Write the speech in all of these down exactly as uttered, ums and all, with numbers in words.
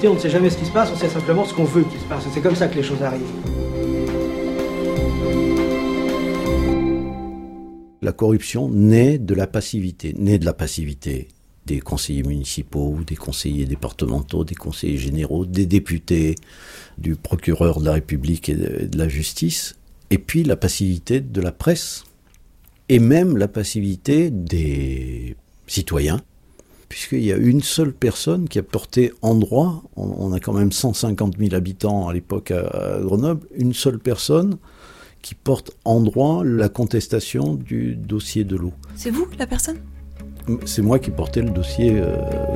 réalité, on ne sait jamais ce qui se passe, on sait simplement ce qu'on veut qu'il se passe. C'est comme ça que les choses arrivent. La corruption naît de la passivité, naît de la passivité des conseillers municipaux, des conseillers départementaux, des conseillers généraux, des députés, du procureur de la République et de la justice, et puis la passivité de la presse, et même la passivité des citoyens, puisqu'il y a une seule personne qui a porté en droit, on a quand même cent cinquante mille habitants à l'époque à Grenoble, une seule personne qui porte en droit la contestation du dossier de l'eau. C'est vous, la personne ? C'est moi qui portais le dossier, euh, oui.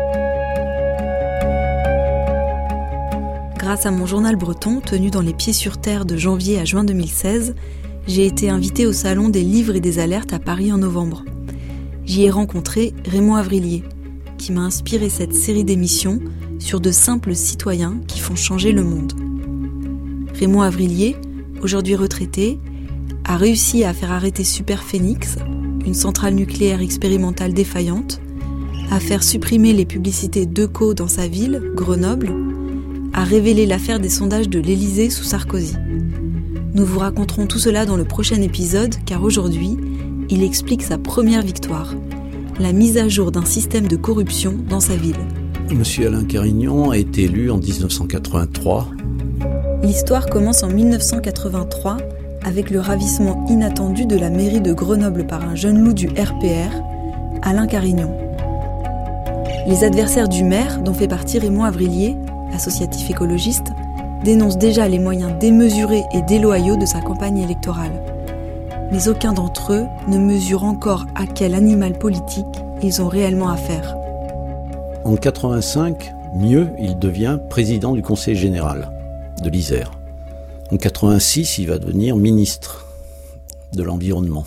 Grâce à mon journal breton, tenu dans les Pieds sur Terre de janvier à juin deux mille seize, j'ai été invitée au Salon des livres et des alertes à Paris en novembre. J'y ai rencontré Raymond Avrillier, qui m'a inspiré cette série d'émissions sur de simples citoyens qui font changer le monde. Raymond Avrillier, aujourd'hui retraité, a réussi à faire arrêter Superphénix, une centrale nucléaire expérimentale défaillante, à faire supprimer les publicités d'Eco dans sa ville, Grenoble, à révéler l'affaire des sondages de l'Élysée sous Sarkozy. Nous vous raconterons tout cela dans le prochain épisode, car aujourd'hui, il explique sa première victoire, la mise à jour d'un système de corruption dans sa ville. Monsieur Alain Carignon a été élu en dix-neuf cent quatre-vingt-trois. L'histoire commence en mille neuf cent quatre-vingt-trois avec le ravissement inattendu de la mairie de Grenoble par un jeune loup du R P R, Alain Carignon. Les adversaires du maire, dont fait partie Raymond Avrillier, associatif écologiste, dénoncent déjà les moyens démesurés et déloyaux de sa campagne électorale. Mais aucun d'entre eux ne mesure encore à quel animal politique ils ont réellement affaire. En quatre-vingt-cinq, mieux, il devient président du conseil général de l'Isère. En quatre-vingt-six, il va devenir ministre de l'Environnement.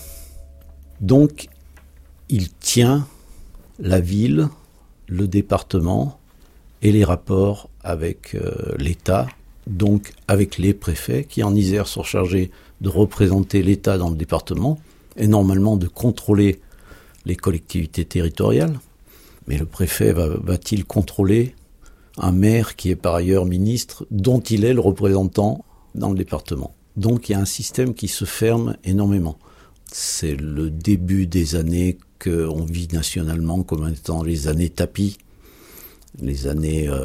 Donc, il tient la ville, le département et les rapports avec euh, l'État, donc avec les préfets qui en Isère sont chargés de représenter l'État dans le département et normalement de contrôler les collectivités territoriales. Mais le préfet va, va-t-il contrôler un maire qui est par ailleurs ministre, dont il est le représentant dans le département. Donc il y a un système qui se ferme énormément. C'est le début des années qu'on vit nationalement comme étant les années tapis, les années euh,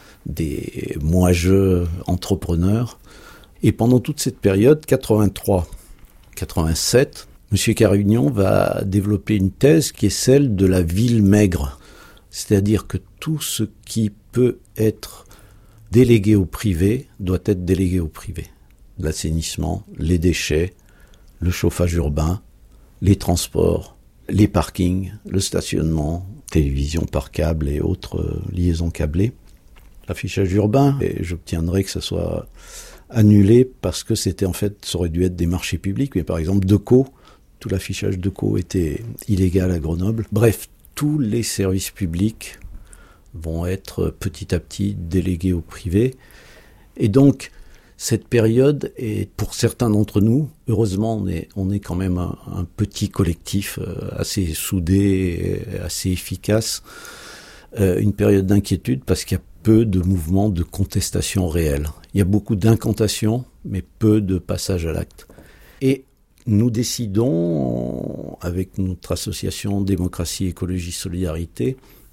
des moi-je entrepreneurs. Et pendant toute cette période, quatre-vingt-trois quatre-vingt-sept, M. Carignon va développer une thèse qui est celle de la ville maigre. C'est-à-dire que tout ce qui peut être délégué au privé doit être délégué au privé. L'assainissement, les déchets, le chauffage urbain, les transports, les parkings, le stationnement, télévision par câble et autres euh, liaisons câblées. L'affichage urbain, et j'obtiendrai que ça soit annulé parce que c'était en fait, ça aurait dû être des marchés publics, mais par exemple Deco, tout l'affichage Deco était illégal à Grenoble. Bref, tous les services publics vont être petit à petit délégués au privé. Et donc, cette période est, pour certains d'entre nous, heureusement, on est, on est quand même un, un petit collectif euh, assez soudé, et assez efficace, euh, une période d'inquiétude parce qu'il y a peu de mouvements de contestation réelle. Il y a beaucoup d'incantations, mais peu de passage à l'acte. Et nous décidons, avec notre association Démocratie, Écologie, Solidarité,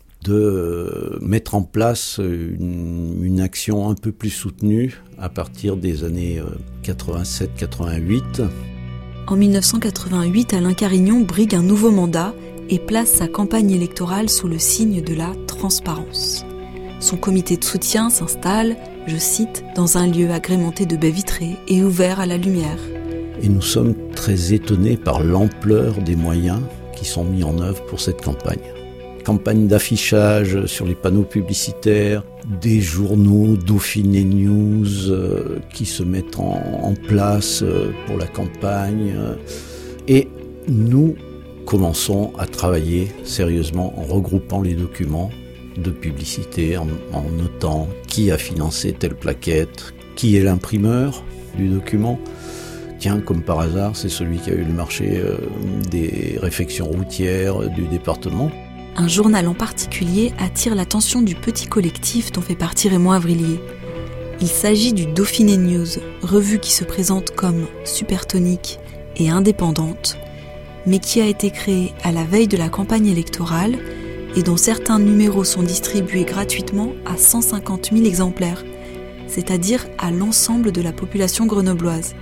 de mettre en place une, une action un peu plus soutenue à partir des années quatre-vingt-sept quatre-vingt-huit. En mille neuf cent quatre-vingt-huit, Alain Carignon brigue un nouveau mandat et place sa campagne électorale sous le signe de la transparence. Son comité de soutien s'installe, je cite, dans un lieu agrémenté de baies vitrées et ouvert à la lumière. Et nous sommes très étonnés par l'ampleur des moyens qui sont mis en œuvre pour cette campagne. Campagne d'affichage sur les panneaux publicitaires, des journaux, Dauphiné News, euh, qui se mettent en, en place euh, pour la campagne. Euh, et nous commençons à travailler sérieusement en regroupant les documents de publicité, en, en notant qui a financé telle plaquette, qui est l'imprimeur du document. Tiens, comme par hasard, c'est celui qui a eu le marché euh, des réfections routières du département. un journal en particulier attire l'attention du petit collectif dont fait partie Raymond Avrillier. Il s'agit du Dauphiné News, revue qui se présente comme supertonique et indépendante, mais qui a été créée à la veille de la campagne électorale et dont certains numéros sont distribués gratuitement à cent cinquante mille exemplaires, c'est-à-dire à l'ensemble de la population grenobloise.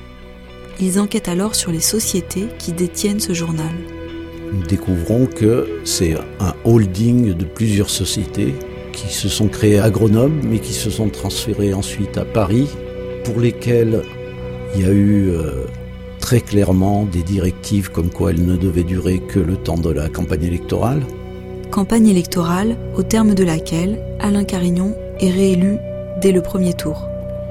Ils enquêtent alors sur les sociétés qui détiennent ce journal. Nous découvrons que c'est un holding de plusieurs sociétés qui se sont créées à Grenoble, mais qui se sont transférées ensuite à Paris, pour lesquelles il y a eu euh, très clairement des directives comme quoi elles ne devaient durer que le temps de la campagne électorale. Campagne électorale au terme de laquelle Alain Carignon est réélu dès le premier tour.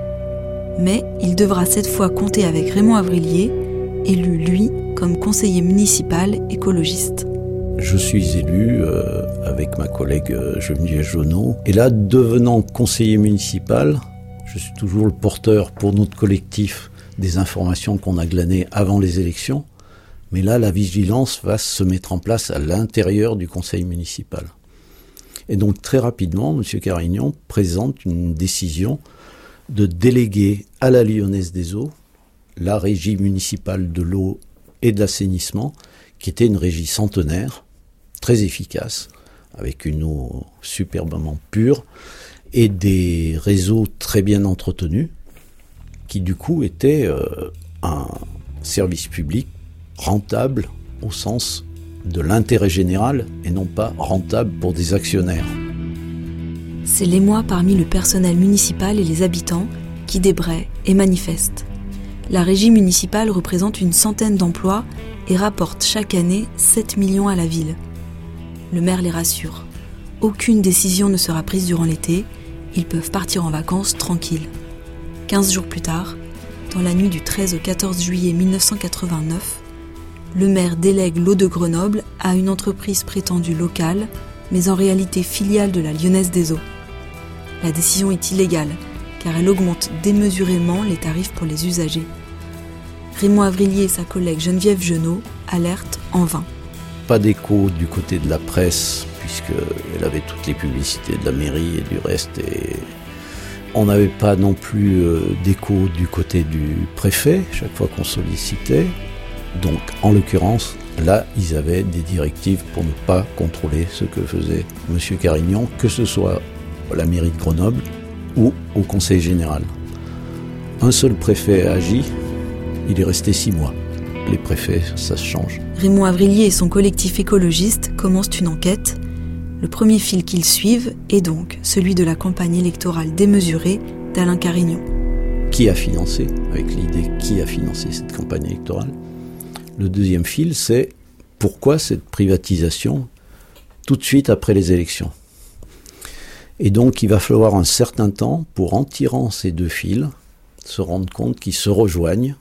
Mais il devra cette fois compter avec Raymond Avrillier, élu, lui, comme conseiller municipal écologiste. Je suis élu euh, avec ma collègue euh, Geneviève Jonot. Et là, devenant conseiller municipal, je suis toujours le porteur pour notre collectif des informations qu'on a glanées avant les élections. Mais là, la vigilance va se mettre en place à l'intérieur du conseil municipal. Et donc, très rapidement, M. Carignon présente une décision de déléguer à la Lyonnaise des Eaux la régie municipale de l'eau et de l'assainissement, qui était une régie centenaire, très efficace, avec une eau superbement pure et des réseaux très bien entretenus, qui du coup étaient euh, un service public rentable au sens de l'intérêt général et non pas rentable pour des actionnaires. C'est l'émoi parmi le personnel municipal et les habitants qui débraient et manifestent. La régie municipale représente une centaine d'emplois et rapporte chaque année sept millions à la ville. Le maire les rassure. Aucune décision ne sera prise durant l'été, ils peuvent partir en vacances tranquilles. Quinze jours plus tard, dans la nuit du treize au quatorze juillet mille neuf cent quatre-vingt-neuf, le maire délègue l'eau de Grenoble à une entreprise prétendue locale, mais en réalité filiale de la Lyonnaise des Eaux. La décision est illégale, car elle augmente démesurément les tarifs pour les usagers. Raymond Avrillier et sa collègue Geneviève Jonot alertent en vain. Pas d'écho du côté de la presse, puisqu'elle avait toutes les publicités de la mairie et du reste. Et on n'avait pas non plus d'écho du côté du préfet, chaque fois qu'on sollicitait. Donc, en l'occurrence, là, ils avaient des directives pour ne pas contrôler ce que faisait M. Carignon, que ce soit à la mairie de Grenoble ou au conseil général. Un seul préfet a agi, il est resté six mois. Les préfets, ça se change. Raymond Avrillier et son collectif écologiste commencent une enquête. Le premier fil qu'ils suivent est donc celui de la campagne électorale démesurée d'Alain Carignon. Qui a financé, avec l'idée qui a financé cette campagne électorale? Le deuxième fil, c'est pourquoi cette privatisation tout de suite après les élections. Et donc, il va falloir un certain temps pour, en tirant ces deux fils, se rendre compte qu'ils se rejoignent.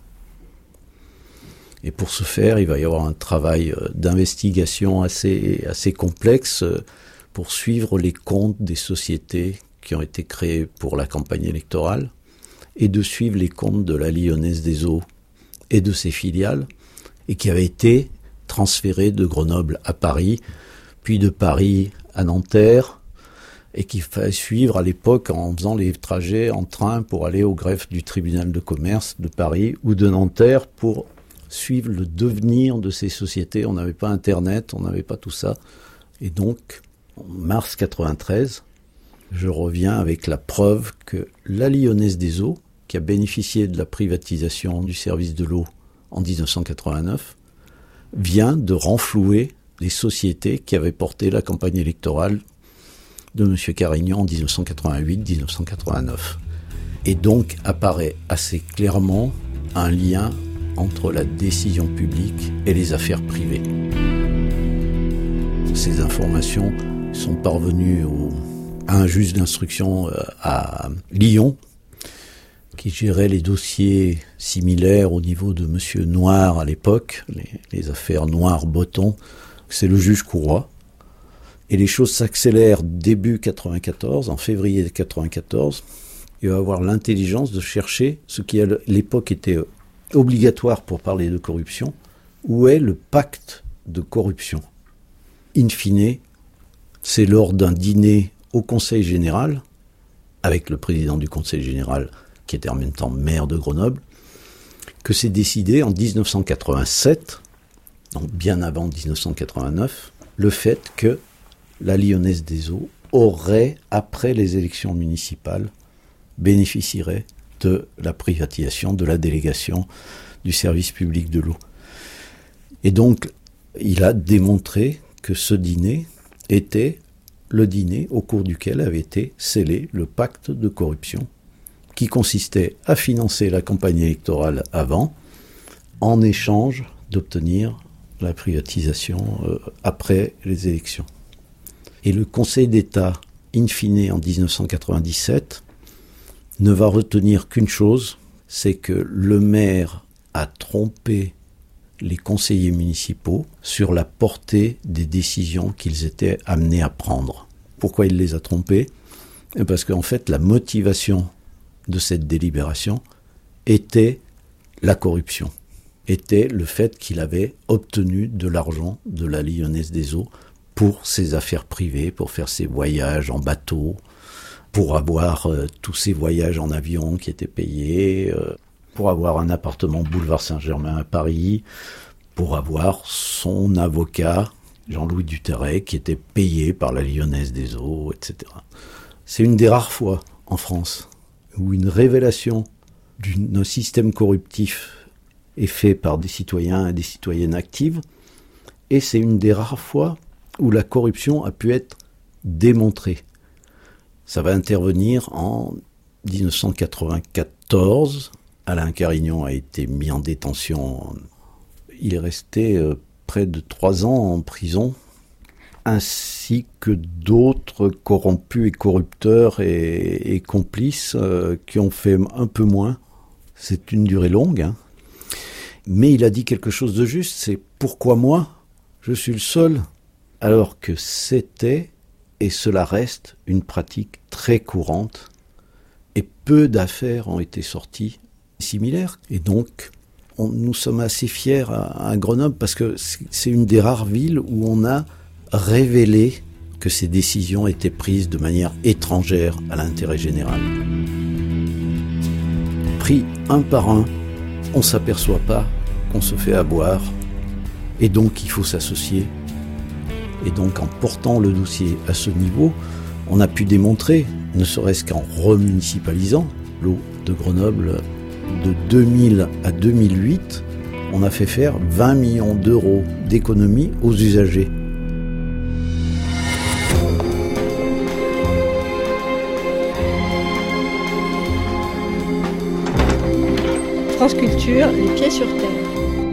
Et pour ce faire, il va y avoir un travail d'investigation assez, assez complexe pour suivre les comptes des sociétés qui ont été créées pour la campagne électorale et de suivre les comptes de la Lyonnaise des Eaux et de ses filiales, et qui avait été transféré de Grenoble à Paris, puis de Paris à Nanterre, et qu'il fallait suivre à l'époque en faisant les trajets en train pour aller au greffe du tribunal de commerce de Paris ou de Nanterre pour suivre le devenir de ces sociétés. On n'avait pas Internet, on n'avait pas tout ça. Et donc, en mars quatre-vingt-treize, je reviens avec la preuve que la Lyonnaise des Eaux, qui a bénéficié de la privatisation du service de l'eau en dix-neuf cent quatre-vingt-neuf, vient de renflouer les sociétés qui avaient porté la campagne électorale de M. Carignon en dix-neuf cent quatre-vingt-huit dix-neuf cent quatre-vingt-neuf. Et donc apparaît assez clairement un lien entre la décision publique et les affaires privées. Ces informations sont parvenues au, à un juge d'instruction à Lyon, qui gérait les dossiers similaires au niveau de M. Noir à l'époque, les, les affaires Noir-Botton. C'est le juge Courroy. Et les choses s'accélèrent début quatre-vingt-quatorze, en février quatre-vingt-quatorze. Il va avoir l'intelligence de chercher ce qui à l'époque était obligatoire pour parler de corruption. Où est le pacte de corruption? In fine, C'est lors d'un dîner au Conseil général, avec le président du Conseil général, qui était en même temps maire de Grenoble, que c'est décidé en dix-neuf cent quatre-vingt-sept, donc bien avant dix-neuf cent quatre-vingt-neuf, le fait que la Lyonnaise des Eaux aurait, après les élections municipales, bénéficierait de la privatisation de la délégation du service public de l'eau. Et donc, il a démontré que ce dîner était le dîner au cours duquel avait été scellé le pacte de corruption, qui consistait à financer la campagne électorale avant, en échange d'obtenir la privatisation euh, après les élections. Et le Conseil d'État, in fine, en dix-neuf cent quatre-vingt-dix-sept, ne va retenir qu'une chose, c'est que le maire a trompé les conseillers municipaux sur la portée des décisions qu'ils étaient amenés à prendre. Pourquoi il les a trompés ? Parce qu'en fait, la motivation de cette délibération était la corruption, était le fait qu'il avait obtenu de l'argent de la Lyonnaise des Eaux pour ses affaires privées, pour faire ses voyages en bateau, pour avoir euh, tous ses voyages en avion qui étaient payés, euh, pour avoir un appartement boulevard Saint-Germain à Paris, pour avoir son avocat, Jean-Louis Duterret, qui était payé par la Lyonnaise des Eaux, et cetera. C'est une des rares fois en France où une révélation d'un système corruptif est fait par des citoyens et des citoyennes actives, et c'est une des rares fois où la corruption a pu être démontrée. Ça va intervenir en dix-neuf cent quatre-vingt-quatorze. Alain Carignon a été mis en détention. Il est resté euh, près de trois ans en prison, ainsi que d'autres corrompus et corrupteurs et, et complices euh, qui ont fait un peu moins. C'est une durée longue, hein. Mais il a dit quelque chose de juste, c'est « Pourquoi moi ? Je suis le seul ?» Alors que c'était, et cela reste, une pratique très courante, et peu d'affaires ont été sorties similaires. Et donc, on, nous sommes assez fiers à, à Grenoble, parce que c'est une des rares villes où on a révélé que ces décisions étaient prises de manière étrangère à l'intérêt général. Pris un par un, on ne s'aperçoit pas qu'on se fait avoir, et donc il faut s'associer. Et donc en portant le dossier à ce niveau, on a pu démontrer, ne serait-ce qu'en remunicipalisant l'eau de Grenoble, de deux mille à deux mille huit, on a fait faire vingt millions d'euros d'économies aux usagers. France Culture, les pieds sur terre.